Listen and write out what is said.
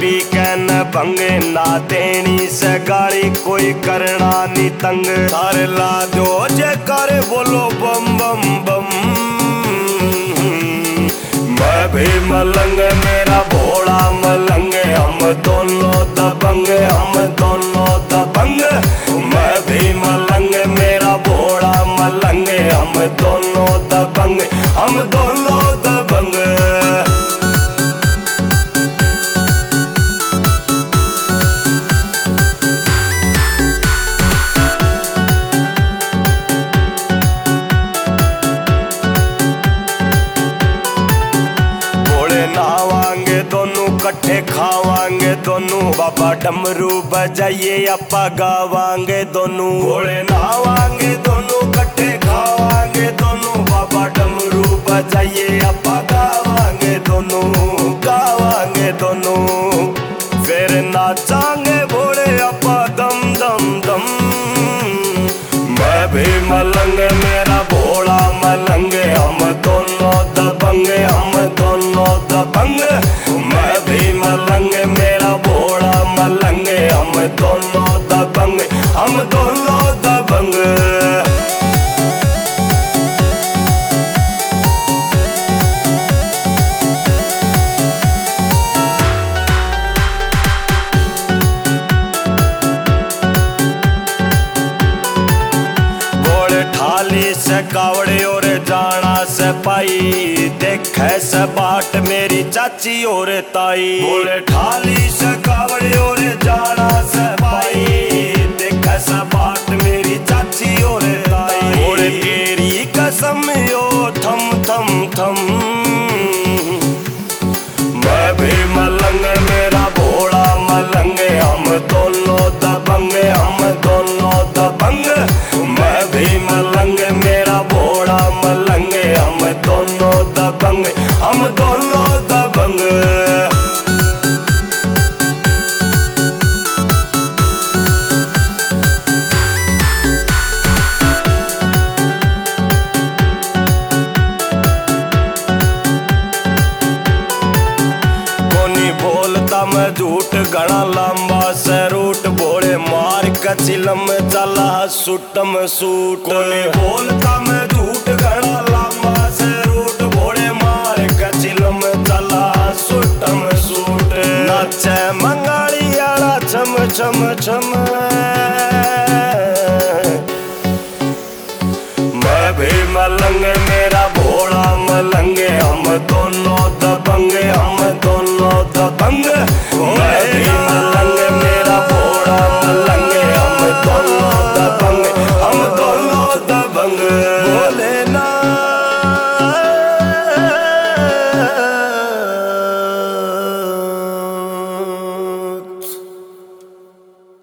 P के न भंगे ना देनी से गाली कोई करना नी तंग सारे ला दो जे करे बोलो बम बम बम। मैं भी मलंग मेरा भोला मलंग हम दोनों दबंग हम दोनों दबंग। मैं भी मलंग मेरा भोला मलंग हम दोनों दबंग हम दोनों दबंग। नहावांगे दोनों कट्ठे खावांगे दोनों बाबा डमरू बजाइए अपा गावांगे दोनों। घोड़े नहावांगे दोनों कट्ठे खावांगे दोनों बाबा डमरू बजाइए अपा गावांगे दोनों गावांगे दोनों। फिर नाचांगे घोड़े अपा दम दम दम। मैं भी मलंग मेरा भोला मलंग हम दोनों दबंग हम दोनों दबंग। मैं भी मलंग मेरा भोला मलंग हम दोनों दबंग हम दोनों दबंग। थाली से कावड़े और जाना से पाई देखे से बाट मेरी चाची और ताई। बोले थाली से कावड़े और जाना से पाई देखे से बाट मेरी चाची और ताई। बोले तेरी कसम यो थम थम थम। मैं भी मलंग मेरा भोला मलंग हम दोनों दबंग हम दोनों दबंग। मैं भी मलंग मेरा भोला मलंग हम दोनों दबंग हम दोनों दबंग। कोनी बोलता मैं झूठ घना लंबा से रूट भोले मार कचिलम चला सुटम सूट। कोनी बोलता मैं झूठ घना लंबा से रूट भोले मार कचिलम चला सुटम सूट। नाचे मंगाली आला छम छम छम।